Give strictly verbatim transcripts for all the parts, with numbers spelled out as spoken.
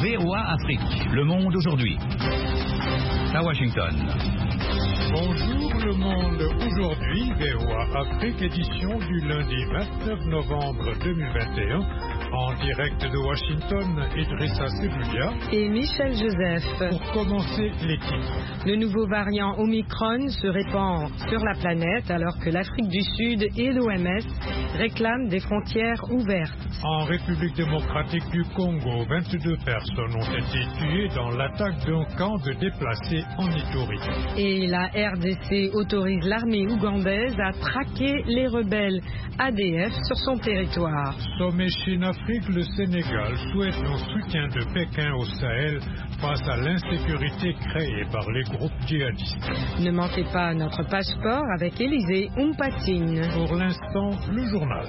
V O A Afrique. Le monde aujourd'hui. À Washington. Bonjour le monde aujourd'hui, V O A Afrique, édition du lundi vingt-neuf novembre deux mille vingt et un. En direct de Washington, Idrissa Seloulia et Michel Joseph. Pour commencer l'équipe. Le nouveau variant Omicron se répand sur la planète alors que l'Afrique du Sud et l'O M S réclament des frontières ouvertes. En République démocratique du Congo, vingt-deux personnes ont été tuées dans l'attaque d'un camp de déplacés en Ituri. Et la R D C autorise l'armée ougandaise à traquer les rebelles A D F sur son territoire. Sommet Chine-Afrique, le Sénégal souhaite un soutien de Pékin au Sahel face à l'insécurité créée par les groupes djihadistes. Ne manquez pas notre passeport avec Élisée Oumpatine. Pour l'instant, le journal.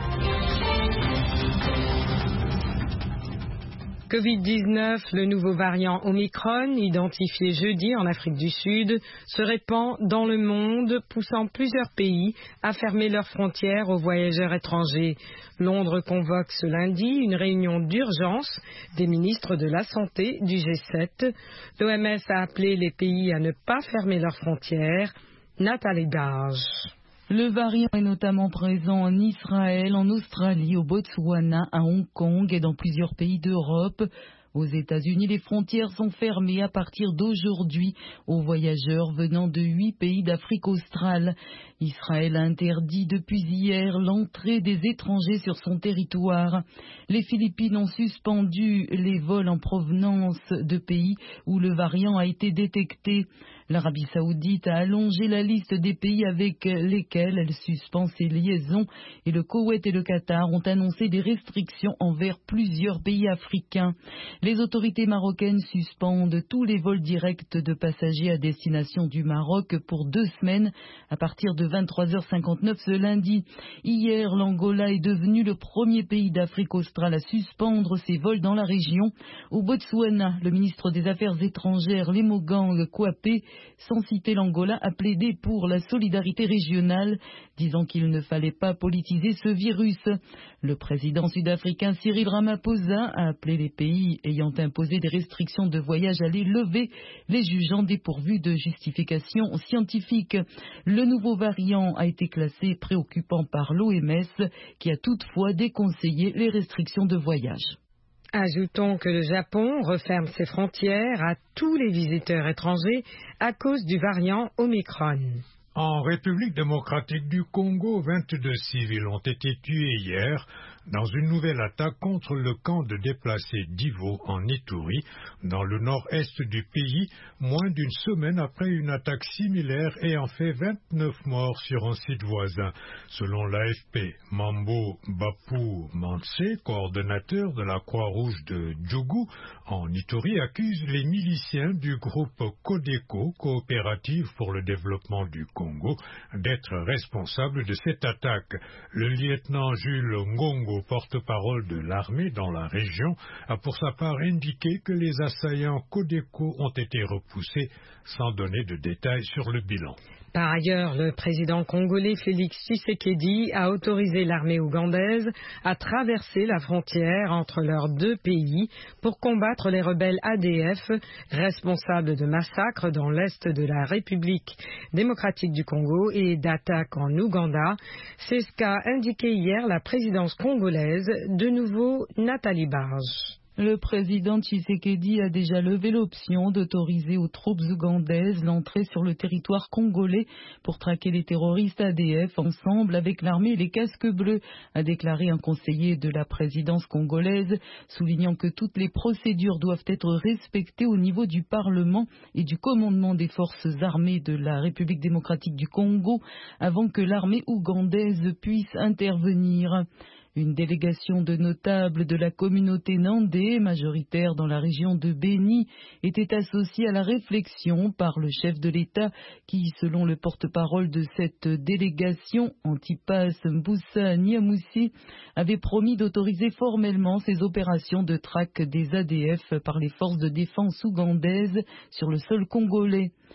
covid dix-neuf, le nouveau variant Omicron, identifié jeudi en Afrique du Sud, se répand dans le monde, poussant plusieurs pays à fermer leurs frontières aux voyageurs étrangers. Londres convoque ce lundi une réunion d'urgence des ministres de la Santé du G sept. L'O M S a appelé les pays à ne pas fermer leurs frontières. Nathalie Barge. Le variant est notamment présent en Israël, en Australie, au Botswana, à Hong Kong et dans plusieurs pays d'Europe. Aux États-Unis, les frontières sont fermées à partir d'aujourd'hui aux voyageurs venant de huit pays d'Afrique australe. Israël a interdit depuis hier l'entrée des étrangers sur son territoire. Les Philippines ont suspendu les vols en provenance de pays où le variant a été détecté. L'Arabie saoudite a allongé la liste des pays avec lesquels elle suspend ses liaisons et le Koweït et le Qatar ont annoncé des restrictions envers plusieurs pays africains. Les autorités marocaines suspendent tous les vols directs de passagers à destination du Maroc pour deux semaines à partir de vingt-trois heures cinquante-neuf ce lundi. Hier, l'Angola est devenu le premier pays d'Afrique australe à suspendre ses vols dans la région. Au Botswana, le ministre des Affaires étrangères, Lemogang Kwapé, sans citer l'Angola, a plaidé pour la solidarité régionale, disant qu'il ne fallait pas politiser ce virus. Le président sud-africain Cyril Ramaphosa a appelé les pays ayant imposé des restrictions de voyage à les lever, les jugeant dépourvus de justification scientifique. Le nouveau variant a été classé préoccupant par l'O M S, qui a toutefois déconseillé les restrictions de voyage. Ajoutons que le Japon referme ses frontières à tous les visiteurs étrangers à cause du variant Omicron. En République démocratique du Congo, vingt-deux civils ont été tués hier dans une nouvelle attaque contre le camp de déplacés d'Ivo en Ituri, dans le nord-est du pays, moins d'une semaine après une attaque similaire ayant fait vingt-neuf morts sur un site voisin. Selon l'A F P, Mambo Bapou Manse, coordonnateur de la Croix-Rouge de Djougou en Ituri, accuse les miliciens du groupe Codeco, Coopérative pour le développement du Congo, d'être responsables de cette attaque. Le lieutenant Jules Ngongo, porte-parole de l'armée dans la région, a pour sa part indiqué que les assaillants Codeco ont été repoussés sans donner de détails sur le bilan. Par ailleurs, le président congolais Félix Tshisekedi a autorisé l'armée ougandaise à traverser la frontière entre leurs deux pays pour combattre les rebelles A D F, responsables de massacres dans l'est de la République démocratique du Congo et d'attaques en Ouganda. C'est ce qu'a indiqué hier la présidence congolaise, de nouveau Nathalie Barge. Le président Tshisekedi a déjà levé l'option d'autoriser aux troupes ougandaises l'entrée sur le territoire congolais pour traquer les terroristes A D F ensemble avec l'armée et les casques bleus, a déclaré un conseiller de la présidence congolaise, soulignant que toutes les procédures doivent être respectées au niveau du Parlement et du commandement des forces armées de la République démocratique du Congo avant que l'armée ougandaise puisse intervenir. Une délégation de notables de la communauté nandé, majoritaire dans la région de Béni, était associée à la réflexion par le chef de l'État qui, selon le porte-parole de cette délégation, Antipas Mboussa Niamoussi, avait promis d'autoriser formellement ces opérations de traque des A D F par les forces de défense ougandaises sur le sol congolais.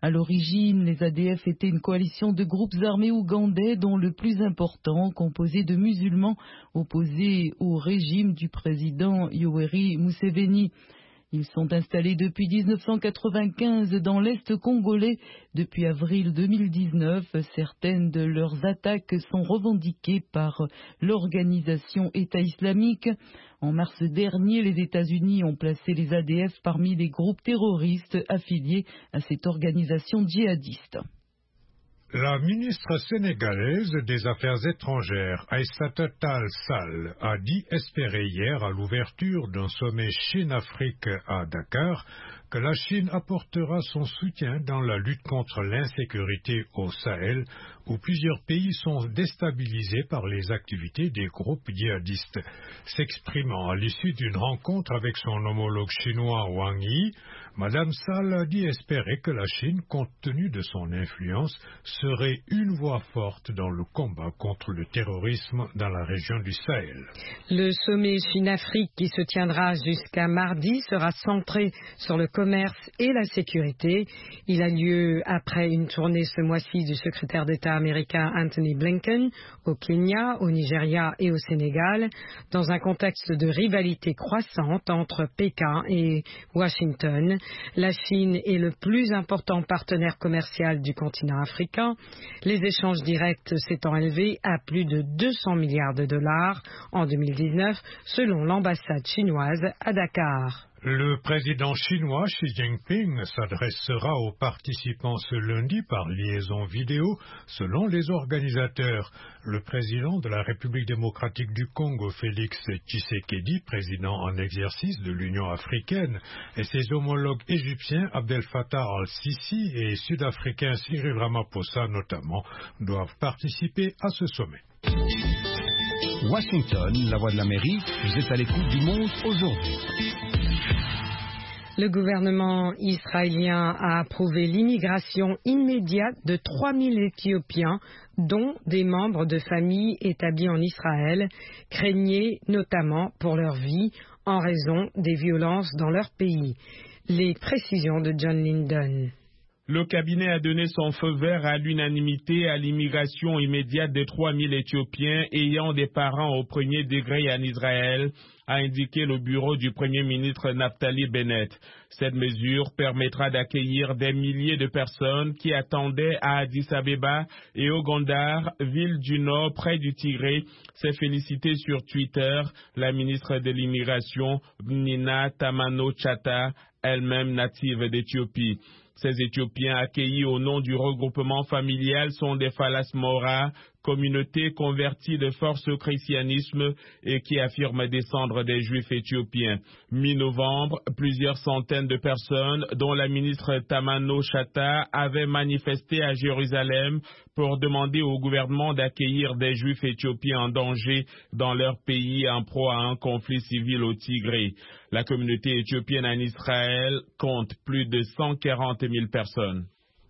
À l'origine, les A D F étaient une coalition de groupes armés ougandais dont le plus important, composé de musulmans opposés au régime du président Yoweri Museveni. Ils sont installés depuis mille neuf cent quatre-vingt-quinze dans l'Est congolais. Depuis avril deux mille dix-neuf, certaines de leurs attaques sont revendiquées par l'organisation État islamique. En mars dernier, les États-Unis ont placé les A D F parmi les groupes terroristes affiliés à cette organisation djihadiste. La ministre sénégalaise des Affaires étrangères, Aïssata Tall Sall, a dit espérer hier à l'ouverture d'un sommet Chine-Afrique à Dakar que la Chine apportera son soutien dans la lutte contre l'insécurité au Sahel, où plusieurs pays sont déstabilisés par les activités des groupes djihadistes. S'exprimant à l'issue d'une rencontre avec son homologue chinois Wang Yi, Madame Sall a dit espérer que la Chine, compte tenu de son influence, serait une voix forte dans le combat contre le terrorisme dans la région du Sahel. Le sommet Chine-Afrique qui se tiendra jusqu'à mardi sera centré sur le commerce et la sécurité. Il a lieu après une tournée ce mois-ci du secrétaire d'État américain Anthony Blinken au Kenya, au Nigeria et au Sénégal, dans un contexte de rivalité croissante entre Pékin et Washington. La Chine est le plus important partenaire commercial du continent africain, les échanges directs s'étant élevés à plus de deux cents milliards de dollars en deux mille dix-neuf, selon l'ambassade chinoise à Dakar. Le président chinois Xi Jinping s'adressera aux participants ce lundi par liaison vidéo, selon les organisateurs. Le président de la République démocratique du Congo, Félix Tshisekedi, président en exercice de l'Union africaine, et ses homologues égyptiens Abdel Fattah al-Sisi et sud-africain Cyril Ramaphosa notamment, doivent participer à ce sommet. Washington, la voix de l'Amérique, vous êtes à l'écoute du monde aujourd'hui. Le gouvernement israélien a approuvé l'immigration immédiate de trois mille Éthiopiens, dont des membres de familles établis en Israël, craignaient notamment pour leur vie en raison des violences dans leur pays. Les précisions de John Linden. Le cabinet a donné son feu vert à l'unanimité à l'immigration immédiate de trois mille Éthiopiens ayant des parents au premier degré en Israël, a indiqué le bureau du Premier ministre Naftali Bennett. Cette mesure permettra d'accueillir des milliers de personnes qui attendaient à Addis Abeba et au Gondar, ville du Nord près du Tigré, s'est félicitée sur Twitter la ministre de l'immigration Nina Tamano-Chata, elle-même native d'Éthiopie. Ces Éthiopiens accueillis au nom du regroupement familial sont des Falas Mora, communauté convertie de force au christianisme et qui affirme descendre des Juifs éthiopiens. Mi-novembre, plusieurs centaines de personnes, dont la ministre Tamano Chata, avaient manifesté à Jérusalem pour demander au gouvernement d'accueillir des Juifs éthiopiens en danger dans leur pays en proie à un conflit civil au Tigré. La communauté éthiopienne en Israël compte plus de cent quarante mille personnes.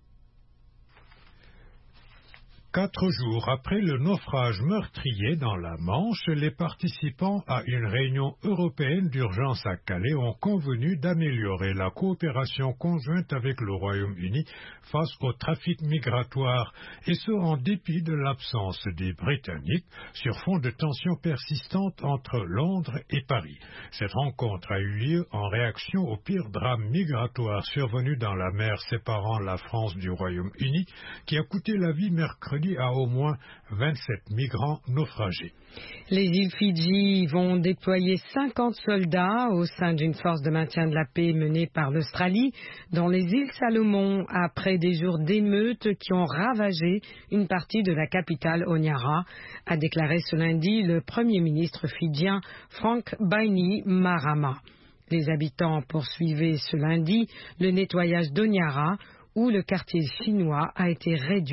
Quatre jours après le naufrage meurtrier dans la Manche, les participants à une réunion européenne d'urgence à Calais ont convenu d'améliorer la coopération conjointe avec le Royaume-Uni face au trafic migratoire, et ce en dépit de l'absence des Britanniques sur fond de tensions persistantes entre Londres et Paris. Cette rencontre a eu lieu en réaction au pire drame migratoire survenu dans la mer séparant la France du Royaume-Uni, qui a coûté la vie mercredi à au moins vingt-sept migrants naufragés. Les îles Fidji vont déployer cinquante soldats au sein d'une force de maintien de la paix menée par l'Australie dans les îles Salomon après des jours d'émeutes qui ont ravagé une partie de la capitale Honiara, a déclaré ce lundi le Premier ministre fidjien Frank Bainimarama. Les habitants poursuivaient ce lundi le nettoyage d'Honiara, où le quartier chinois a été réduit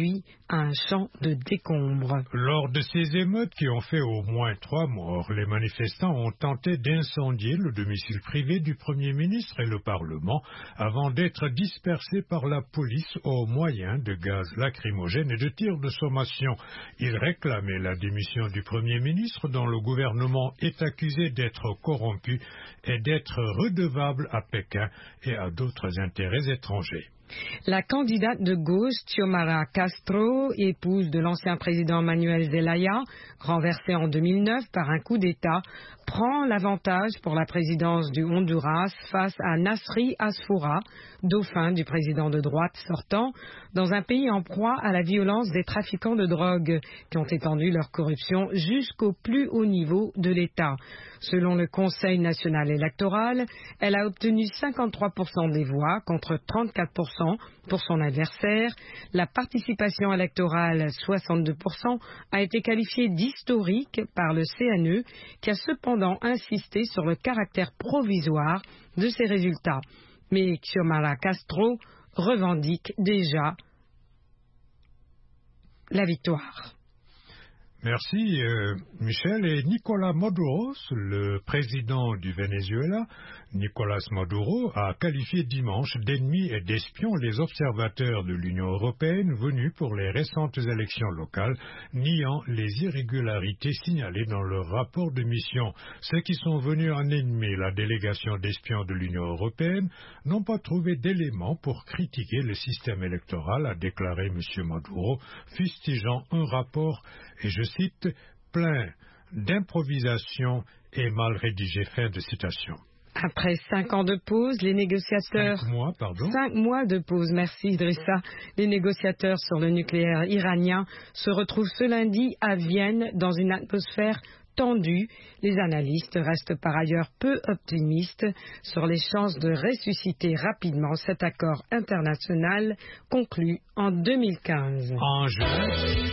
à un champ de décombres. Lors de ces émeutes qui ont fait au moins trois morts, les manifestants ont tenté d'incendier le domicile privé du Premier ministre et le Parlement avant d'être dispersés par la police au moyen de gaz lacrymogène et de tirs de sommation. Ils réclamaient la démission du Premier ministre dont le gouvernement est accusé d'être corrompu et d'être redevable à Pékin et à d'autres intérêts étrangers. La candidate de gauche, Xiomara Castro, épouse de l'ancien président Manuel Zelaya, renversé en deux mille neuf par un coup d'État, prend l'avantage pour la présidence du Honduras face à Nasri Asfoura, dauphin du président de droite sortant, dans un pays en proie à la violence des trafiquants de drogue, qui ont étendu leur corruption jusqu'au plus haut niveau de l'État. Selon le Conseil national électoral, elle a obtenu cinquante-trois pour cent des voix contre trente-quatre pour cent pour son adversaire. La participation électorale, soixante-deux pour cent, a été qualifiée d'historique par le C N E, qui a cependant insisté sur le caractère provisoire de ces résultats. Mais Xiomara Castro revendique déjà la victoire. Merci euh, Michel. Et Nicolás Maduro, le président du Venezuela, Nicolás Maduro a qualifié dimanche d'ennemis et d'espions les observateurs de l'Union européenne venus pour les récentes élections locales, niant les irrégularités signalées dans leur rapport de mission. Ceux qui sont venus en ennemi la délégation d'espions de l'Union européenne n'ont pas trouvé d'éléments pour critiquer le système électoral, a déclaré M. Maduro, fustigeant un rapport, et je cite, plein d'improvisation et mal rédigé. Fin de citation. Après cinq ans de pause, les négociateurs... Cinq mois, pardon. Cinq mois de pause, merci Idrissa. Les négociateurs sur le nucléaire iranien se retrouvent ce lundi à Vienne dans une atmosphère tendue. Les analystes restent par ailleurs peu optimistes sur les chances de ressusciter rapidement cet accord international conclu en deux mille quinze. En juin...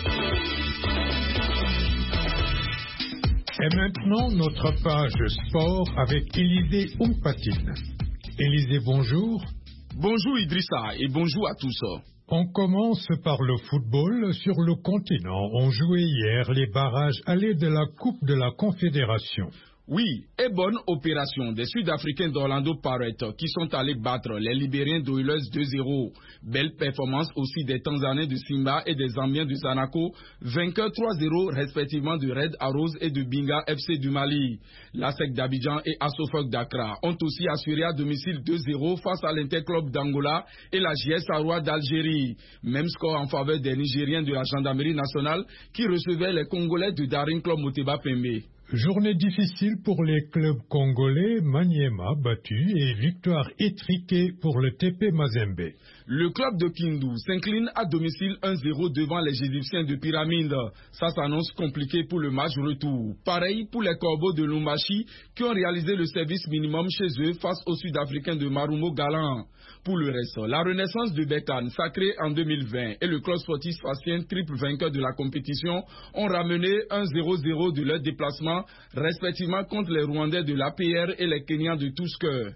Et maintenant, notre page sport avec Élisée Oumpatine. Élisée, bonjour. Bonjour Idrissa et bonjour à tous. On commence par le football. Sur le continent, on jouait hier les barrages allés de la Coupe de la Confédération. Oui, et bonne opération des Sud-Africains d'Orlando Pirates qui sont allés battre les Libériens d'Oilers deux zéro. Belle performance aussi des Tanzaniens de Simba et des Zambiens de Zanaco, vainqueurs trois zéro respectivement de Red Arrows et de Binga F C du Mali. L'A S E C d'Abidjan et Asofok d'Accra ont aussi assuré à domicile deux zéro face à l'Interclub d'Angola et la J S Aroua d'Algérie. Même score en faveur des Nigériens de la Gendarmerie nationale qui recevaient les Congolais de Daring Club Moteba Pembe. Journée difficile pour les clubs congolais, Maniema battu et victoire étriquée pour le T P Mazembe. Le club de Kindu s'incline à domicile un zéro devant les Égyptiens de Pyramide. Ça s'annonce compliqué pour le match retour. Pareil pour les Corbeaux de Lumbashi qui ont réalisé le service minimum chez eux face aux Sud-Africains de Marumo Galant. Pour le reste, la renaissance de Bécane, sacrée en deux mille vingt, et le club sportif Fastien, triple vainqueur de la compétition, ont ramené un zéro zéro de leur déplacement, respectivement contre les Rwandais de l'A P R et les Kenyans de Tusker.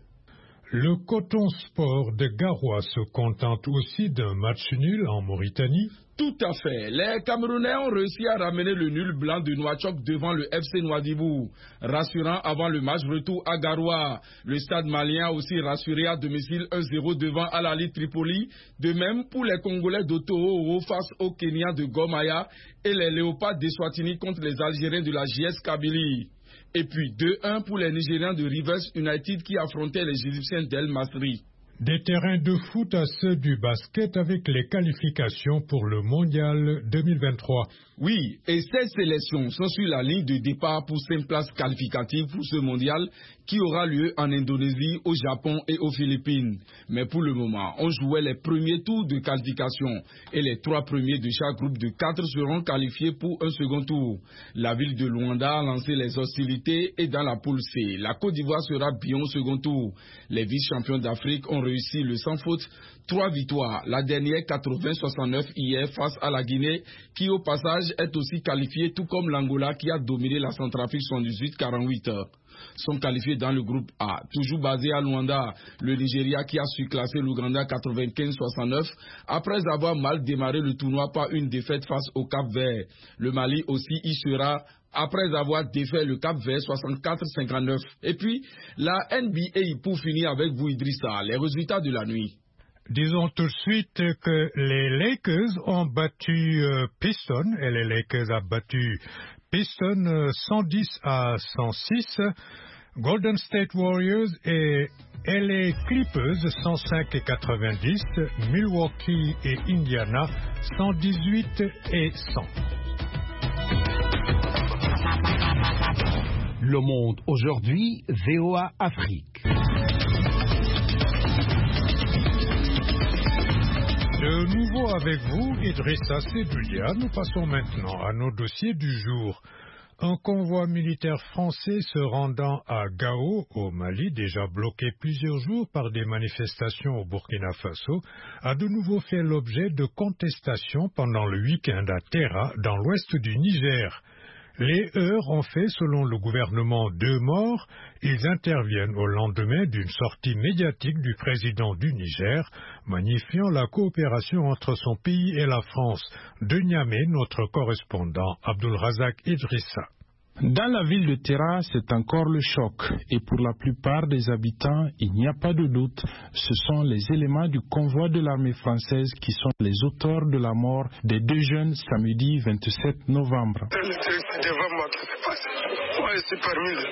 Le Coton Sport de Garoua se contente aussi d'un match nul en Mauritanie. Tout à fait. Les Camerounais ont réussi à ramener le nul blanc de Nouakchott devant le F C Nouadhibou. Rassurant avant le match retour à Garoua. Le stade malien a aussi rassuré à domicile un zéro devant Al Ahly Tripoli. De même pour les Congolais d'Otoho face aux Kenyans de Gomaya et les Léopards d'Eswatini contre les Algériens de la J S Kabylie. Et puis deux un pour les Nigérians de Rivers United qui affrontaient les Égyptiens d'El Masri. Des terrains de foot à ceux du basket avec les qualifications pour le mondial deux mille vingt-trois. Oui, et ces sélections sont sur la ligne de départ pour cinq places qualificatives pour ce mondial qui aura lieu en Indonésie, au Japon et aux Philippines. Mais pour le moment, on jouait les premiers tours de qualification et les trois premiers de chaque groupe de quatre seront qualifiés pour un second tour. La ville de Luanda a lancé les hostilités et dans la poule C, la Côte d'Ivoire sera bien au second tour. Les vice-champions d'Afrique ont réussi le sans faute. Trois victoires, la dernière quatre-vingts soixante-neuf hier face à la Guinée, qui au passage est aussi qualifiée tout comme l'Angola qui a dominé la Centrafrique soixante-dix-huit à quarante-huit heures. Sont qualifiés dans le groupe A. Toujours basé à Luanda, le Nigeria qui a surclassé l'Ouganda quatre-vingt-quinze soixante-neuf après avoir mal démarré le tournoi par une défaite face au Cap-Vert. Le Mali aussi y sera après avoir défait le Cap-Vert soixante-quatre cinquante-neuf. Et puis, la N B A pour finir avec vous Idrissa, les résultats de la nuit. Disons tout de suite que les Lakers ont battu euh, Pistons et les Lakers ont battu Pistons euh, cent dix à cent six, Golden State Warriors et L A Clippers cent cinq et quatre-vingt-dix, Milwaukee et Indiana cent dix-huit et cent. Le Monde aujourd'hui, V O A Afrique. De nouveau avec vous, Idrissa Sedoulia, nous passons maintenant à nos dossiers du jour. Un convoi militaire français se rendant à Gao, au Mali, déjà bloqué plusieurs jours par des manifestations au Burkina Faso, a de nouveau fait l'objet de contestations pendant le week-end à Terra, dans l'ouest du Niger. Les heurts ont fait, selon le gouvernement, deux morts. Ils interviennent au lendemain d'une sortie médiatique du président du Niger, magnifiant la coopération entre son pays et la France. De Niamey, notre correspondant Abdulrazak Idrissa. Dans la ville de Terra, c'est encore le choc. Et pour la plupart des habitants, il n'y a pas de doute. Ce sont les éléments du convoi de l'armée française qui sont les auteurs de la mort des deux jeunes samedi vingt-sept novembre. C'est devant moi qui s'est passé. Moi, je suis parmi les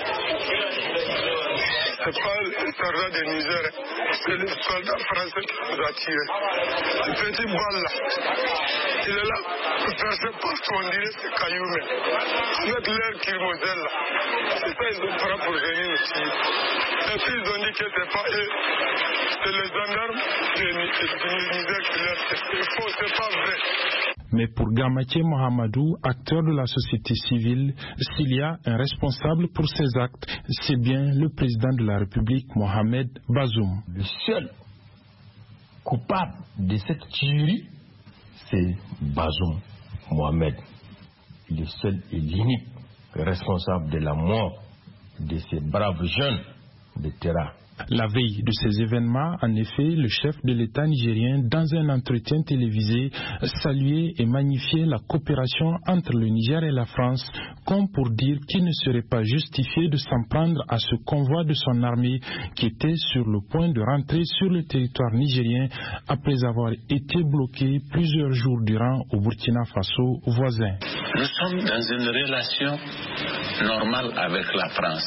gens. C'est pas le soldat de Niger, c'est le soldat français qui nous a tiré. Ce petit balle là, il est là, versé partout, on dirait c'est caillou, mais avec l'air Kirmoselle là, c'est ça ils ont pris pour venir nous tirer. Et puis ils ont dit que c'est pas eux, c'est les gendarmes du Niger qui leur tirent. C'est faux, c'est pas vrai. Mais pour Gamache Mohamedou, acteur de la société civile, s'il y a un responsable pour ces actes, c'est bien le président de la République, Mohamed Bazoum. Le seul coupable de cette tuerie, c'est Bazoum Mohamed. Le seul et l'unique responsable de la mort de ces braves jeunes de Terra. La veille de ces événements, en effet, le chef de l'État nigérien, dans un entretien télévisé, saluait et magnifiait la coopération entre le Niger et la France, comme pour dire qu'il ne serait pas justifié de s'en prendre à ce convoi de son armée qui était sur le point de rentrer sur le territoire nigérien après avoir été bloqué plusieurs jours durant au Burkina Faso voisin. Nous sommes dans une relation normale avec la France.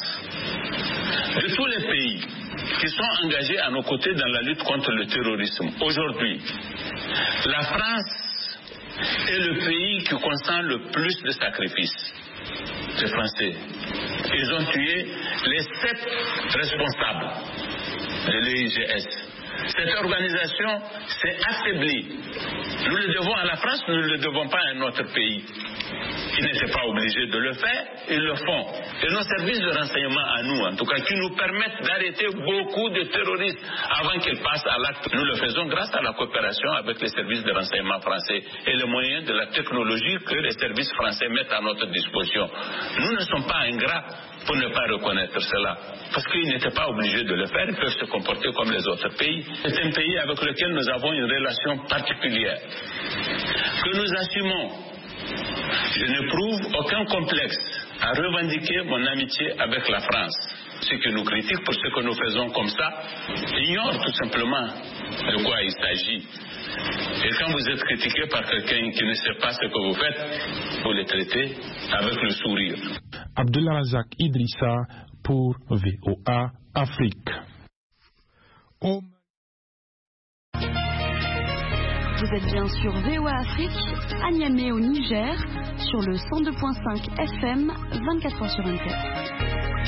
De tous les pays qui sont engagés à nos côtés dans la lutte contre le terrorisme, aujourd'hui, la France est le pays qui consent le plus de sacrifices. Les Français, ils ont tué les sept responsables de l'E I G S. Cette organisation s'est affaiblie. Nous le devons à la France, nous ne le devons pas à un autre pays. Ils n'étaient pas obligés de le faire, ils le font. Et nos services de renseignement à nous, en tout cas, qui nous permettent d'arrêter beaucoup de terroristes avant qu'ils passent à l'acte. Nous le faisons grâce à la coopération avec les services de renseignement français et les moyens de la technologie que les services français mettent à notre disposition. Nous ne sommes pas ingrats pour ne pas reconnaître cela. Parce qu'ils n'étaient pas obligés de le faire, ils peuvent se comporter comme les autres pays. C'est un pays avec lequel nous avons une relation particulière, que nous assumons. Je n'éprouve aucun complexe à revendiquer mon amitié avec la France. Ceux qui nous critiquent pour ce que nous faisons comme ça ignorent tout simplement de quoi il s'agit. Et quand vous êtes critiqué par quelqu'un qui ne sait pas ce que vous faites, vous le traitez avec le sourire. Abdulrazak Idrissa pour V O A Afrique. Oh. Vous êtes bien sur V O A Afrique, à Niamey au Niger, sur le cent deux virgule cinq F M, vingt-quatre heures sur vingt-quatre.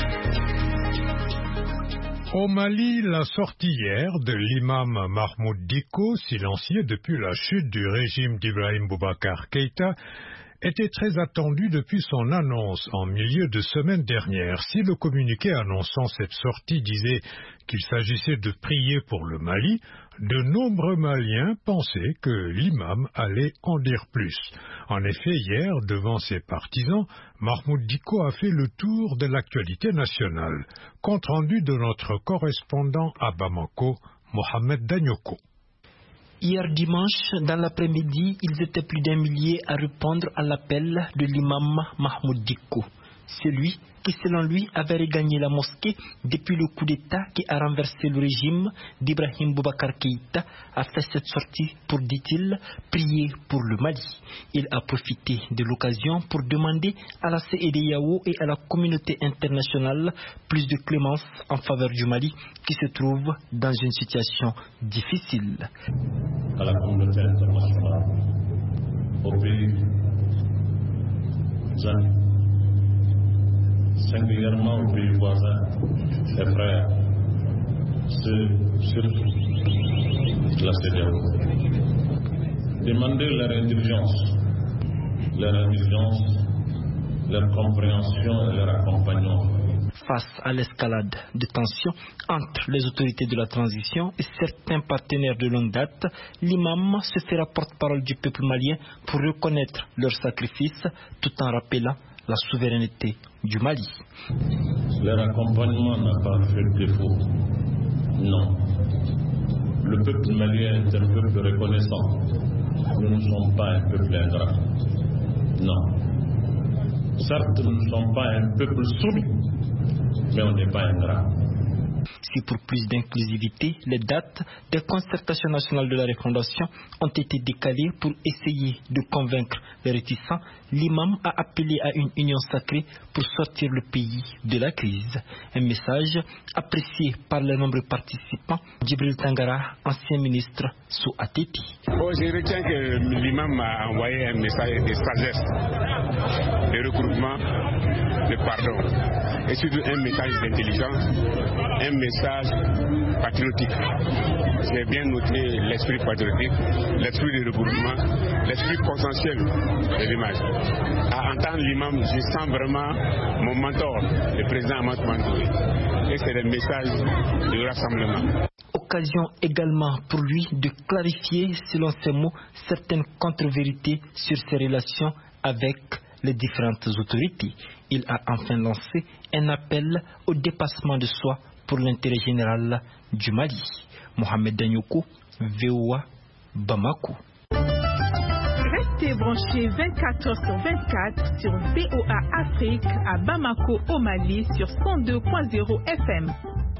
Au Mali, la sortie hier de l'imam Mahmoud Dicko, silencieux depuis la chute du régime d'Ibrahim Boubacar Keïta, était très attendu depuis son annonce en milieu de semaine dernière. Si le communiqué annonçant cette sortie disait qu'il s'agissait de prier pour le Mali, de nombreux Maliens pensaient que l'imam allait en dire plus. En effet, hier, devant ses partisans, Mahmoud Dicko a fait le tour de l'actualité nationale. Compte rendu de notre correspondant à Bamako, Mohamed Danyoko. Hier dimanche, dans l'après-midi, ils étaient plus d'un millier à répondre à l'appel de l'imam Mahmoud Dicko. Celui qui, selon lui, avait regagné la mosquée depuis le coup d'État qui a renversé le régime d'Ibrahim Boubacar Keïta, a fait cette sortie pour, dit-il, prier pour le Mali. Il a profité de l'occasion pour demander à la C E D E A O et à la communauté internationale plus de clémence en faveur du Mali qui se trouve dans une situation difficile. À la communauté internationale, au pays, singulièrement aux pays voisins, les frères, ceux surtout de la C E D E A O. Demander leur indulgence, leur indulgence, leur compréhension et leur accompagnement. Face à l'escalade de tensions entre les autorités de la transition et certains partenaires de longue date, l'imam se fera porte-parole du peuple malien pour reconnaître leur sacrifice tout en rappelant la souveraineté du Mali. Leur accompagnement n'a pas fait défaut. Non. Le peuple malien est un peuple reconnaissant. Nous ne sommes pas un peuple ingrat. Non. Certes, nous ne sommes pas un peuple soumis, mais on n'est pas ingrat. Si pour plus d'inclusivité, les dates des concertations nationales de la refondation ont été décalées pour essayer de convaincre les réticents, l'imam a appelé à une union sacrée pour sortir le pays de la crise. Un message apprécié par les nombreux participants. Djibril Tangara, ancien ministre sous A T T. Oh, je retiens que l'imam a envoyé un message de sagesse, de regroupement, de pardon, et surtout un message d'intelligence, un message patriotique. J'ai bien noté l'esprit patriotique, l'esprit de regroupement, l'esprit consensuel de l'image. À entendre l'imam, je sens vraiment mon mentor, le président Amadou Mandouri. Et c'est le message du rassemblement. Occasion également pour lui de clarifier, selon ses mots, certaines contre-vérités sur ses relations avec les différentes autorités. Il a enfin lancé un appel au dépassement de soi pour l'intérêt général du Mali. Mohamed Danyoko, V O A, Bamako. Restez branchés vingt-quatre heures sur vingt-quatre sur V O A Afrique à Bamako au Mali sur cent deux point zéro F M.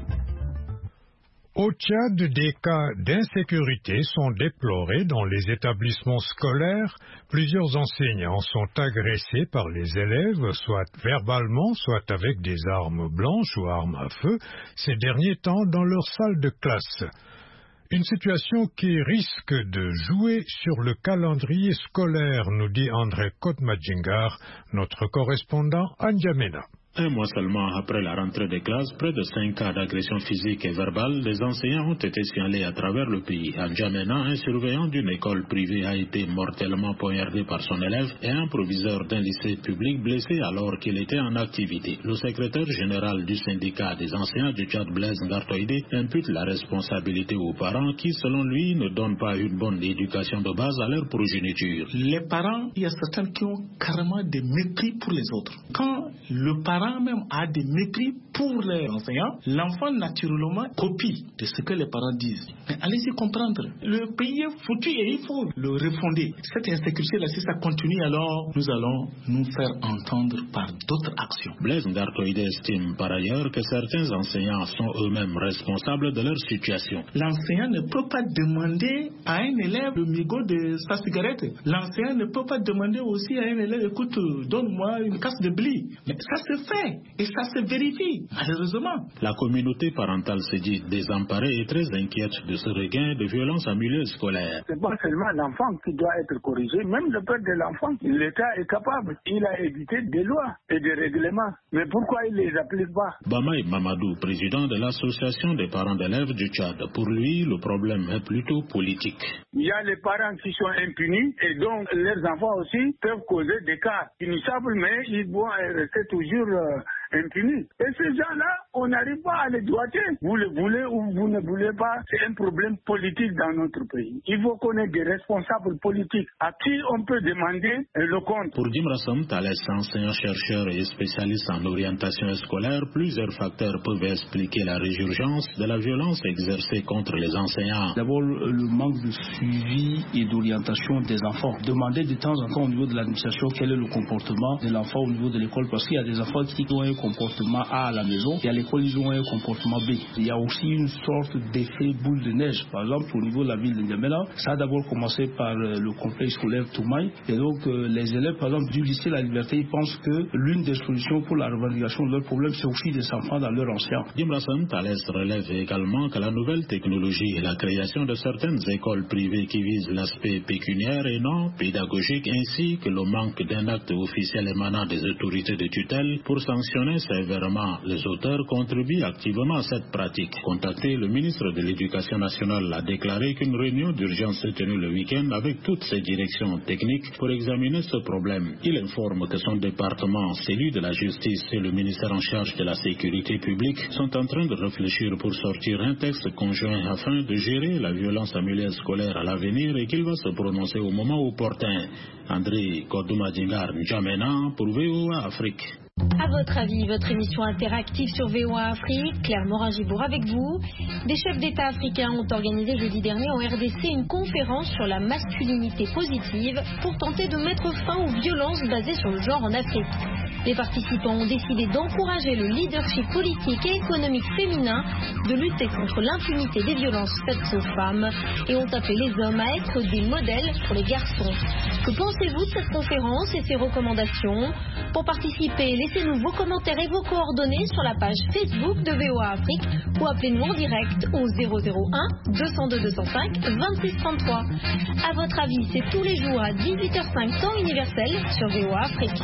Au Tchad, des cas d'insécurité sont déplorés dans les établissements scolaires. Plusieurs enseignants sont agressés par les élèves, soit verbalement, soit avec des armes blanches ou armes à feu, ces derniers temps dans leur salle de classe. Une situation qui risque de jouer sur le calendrier scolaire, nous dit André Kotmadjingar, notre correspondant à N'Djamena. Un mois seulement après la rentrée des classes, près de cinq cas d'agression physique et verbale, les enseignants ont été signalés à travers le pays. À N'Djamena, un surveillant d'une école privée a été mortellement poignardé par son élève et un proviseur d'un lycée public blessé alors qu'il était en activité. Le secrétaire général du syndicat des enseignants du Tchad, Blaise Ngartoïdé, impute la responsabilité aux parents qui, selon lui, ne donnent pas une bonne éducation de base à leur progéniture. Les parents, il y a certains qui ont carrément des mépris pour les autres. Quand le parent même a des mépris pour les enseignants, l'enfant naturellement copie de ce que les parents disent. Mais allez-y comprendre, le pays est foutu et il faut le refonder. Cette insécurité-là, si ça continue, alors nous allons nous faire entendre par d'autres actions. Blaise Ngartoïdé estime par ailleurs que certains enseignants sont eux-mêmes responsables de leur situation. L'enseignant ne peut pas demander à un élève le mégot de sa cigarette. L'enseignant ne peut pas demander aussi à un élève, écoute, donne-moi une casse de blé. Mais ça se fait. vrai. Et ça se vérifie, malheureusement. La communauté parentale se dit désemparée et très inquiète de ce regain de violence en milieu scolaire. C'est pas seulement l'enfant qui doit être corrigé, même le père de l'enfant, l'État est capable. Il a édité des lois et des règlements. Mais pourquoi il ne les applique pas? Bamaï Mamadou, président de l'association des parents d'élèves du Tchad. Pour lui, le problème est plutôt politique. Il y a les parents qui sont impunis et donc leurs enfants aussi peuvent causer des cas punissables, mais ils vont rester toujours euh, impunis. Et ces gens-là, on n'arrive pas à les droiter. Vous le voulez ou vous ne voulez pas, c'est un problème politique dans notre pays. Il faut qu'on ait des responsables politiques à qui on peut demander le compte. Pour Dimrassam Thalès, enseignant-chercheur et spécialiste en orientation scolaire, plusieurs facteurs peuvent expliquer la résurgence de la violence exercée contre les enseignants. D'abord, le manque de suivi et d'orientation des enfants. Demander de temps en temps au niveau de l'administration quel est le comportement de l'enfant au niveau de l'école, parce qu'il y a des enfants qui ont un comportement A à la maison et à l'école ils ont un comportement B. Il y a aussi une sorte d'effet boule de neige. Par exemple, au niveau de la ville de N'Djamena, ça a d'abord commencé par euh, le complexe scolaire Toumaï, et donc euh, les élèves, par exemple, du lycée La Liberté, ils pensent que l'une des solutions pour la revendication de leurs problèmes, c'est aussi des enfants dans leur ancien. Dimrassam Thalès relève également que la nouvelle technologie et la création de certaines écoles privées qui visent l'aspect pécuniaire et non pédagogique, ainsi que le manque d'un acte officiel émanant des autorités de tutelle pour sanctionner sévèrement les auteurs contribuent activement à cette pratique. Contacté, le ministre de l'Éducation nationale a déclaré qu'une réunion d'urgence s'est tenue le week-end avec toutes ses directions techniques pour examiner ce problème. Il informe que son département, celui de la justice et le ministère en charge de la sécurité publique sont en train de réfléchir pour sortir un texte conjoint afin de gérer la violence en milieu scolaire à l'avenir et qu'il va se prononcer au moment opportun. André Kodouma Djingar N'Djamena pour V O A Afrique. À votre avis, votre émission interactive sur V O A Afrique, Claire Morin-Gibour avec vous. Des chefs d'État africains ont organisé jeudi dernier en R D C une conférence sur la masculinité positive pour tenter de mettre fin aux violences basées sur le genre en Afrique. Les participants ont décidé d'encourager le leadership politique et économique féminin, de lutter contre l'impunité des violences faites aux femmes et ont appelé les hommes à être des modèles pour les garçons. Que pensez-vous de cette conférence et ses recommandations? Pour participer, laissez-nous vos commentaires et vos coordonnées sur la page Facebook de V O A Afrique ou appelez-nous en direct au zéro zéro un deux zéro deux deux zéro cinq vingt-six trente-trois. À votre avis, c'est tous les jours à dix-huit heures cinq temps universel sur V O A Afrique.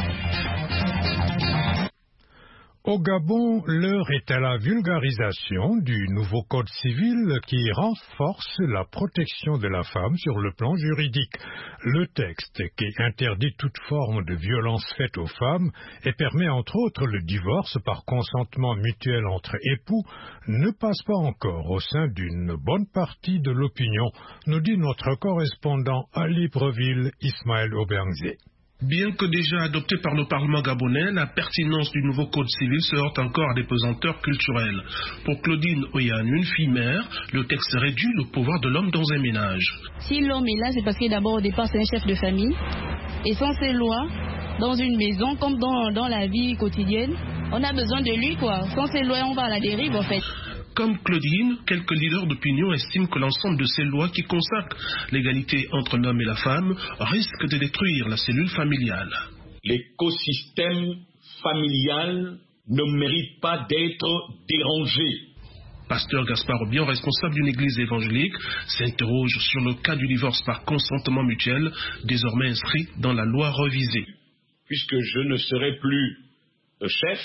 Au Gabon, l'heure est à la vulgarisation du nouveau code civil qui renforce la protection de la femme sur le plan juridique. Le texte qui interdit toute forme de violence faite aux femmes et permet entre autres le divorce par consentement mutuel entre époux ne passe pas encore au sein d'une bonne partie de l'opinion, nous dit notre correspondant à Libreville, Ismaël Aubernzé. Bien que déjà adopté par le Parlement gabonais, la pertinence du nouveau code civil se heurte encore à des pesanteurs culturelles. Pour Claudine Oyan, une fille mère, le texte réduit le pouvoir de l'homme dans un ménage. Si l'homme est là, c'est parce que d'abord au départ c'est un chef de famille. Et sans ces lois, dans une maison comme dans, dans la vie quotidienne, on a besoin de lui quoi. Sans ces lois, on va à la dérive en fait. Comme Claudine, quelques leaders d'opinion estiment que l'ensemble de ces lois qui consacrent l'égalité entre l'homme et la femme risquent de détruire la cellule familiale. L'écosystème familial ne mérite pas d'être dérangé. Pasteur Gaspard Obion, responsable d'une église évangélique, s'interroge sur le cas du divorce par consentement mutuel, désormais inscrit dans la loi revisée. Puisque je ne serai plus le chef,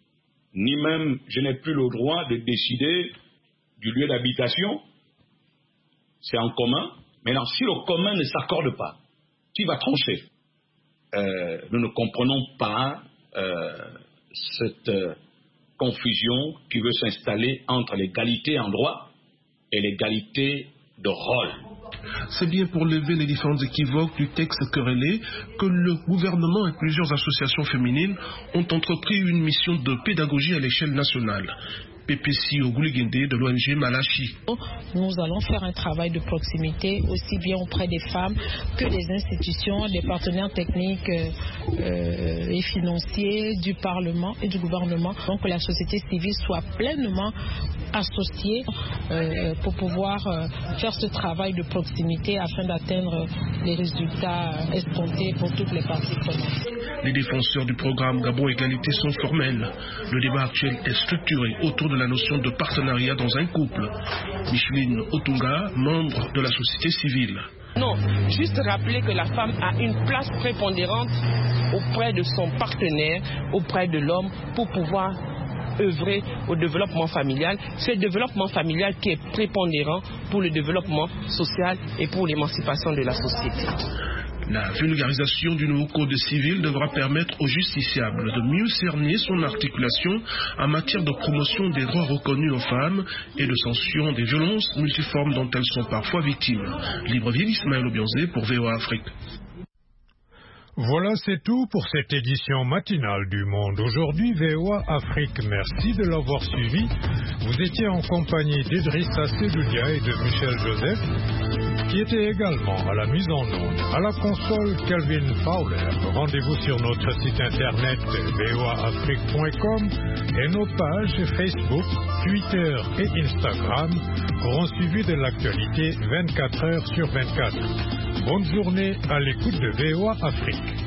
ni même je n'ai plus le droit de décider du lieu d'habitation, c'est en commun. Maintenant, si le commun ne s'accorde pas, qui va trancher? euh, Nous ne comprenons pas euh, cette euh, confusion qui veut s'installer entre l'égalité en droit et l'égalité de rôle. C'est bien pour lever les différentes équivoques du texte querellé que le gouvernement et plusieurs associations féminines ont entrepris une mission de pédagogie à l'échelle nationale. P P C Ogouligende de l'O N G Malachi. Nous allons faire un travail de proximité aussi bien auprès des femmes que des institutions, des partenaires techniques euh, et financiers du Parlement et du gouvernement. Donc que la société civile soit pleinement associée euh, pour pouvoir euh, faire ce travail de proximité afin d'atteindre les résultats escomptés pour toutes les parties prenantes. Les défenseurs du programme Gabon Égalité sont formels. Le débat actuel est structuré autour de la notion de partenariat dans un couple. Micheline Otunga, membre de la société civile. Non, juste rappeler que la femme a une place prépondérante auprès de son partenaire, auprès de l'homme, pour pouvoir œuvrer au développement familial. C'est le développement familial qui est prépondérant pour le développement social et pour l'émancipation de la société. La vulgarisation du nouveau code civil devra permettre au justiciable de mieux cerner son articulation en matière de promotion des droits reconnus aux femmes et de sanction des violences multiformes dont elles sont parfois victimes. Libreville, Ismaël Obianzé pour V O A Afrique. Voilà, c'est tout pour cette édition matinale du Monde. Aujourd'hui, V O A Afrique, merci de l'avoir suivi. Vous étiez en compagnie d'Idrissa Seloudia et de Michel Joseph, qui étaient également à la mise en onde. À la console, Kelvin Fowler. Rendez-vous sur notre site internet v o a afrique point com et nos pages Facebook, Twitter et Instagram auront suivi de l'actualité vingt-quatre heures sur vingt-quatre. Bonne journée à l'écoute de V O A Afrique.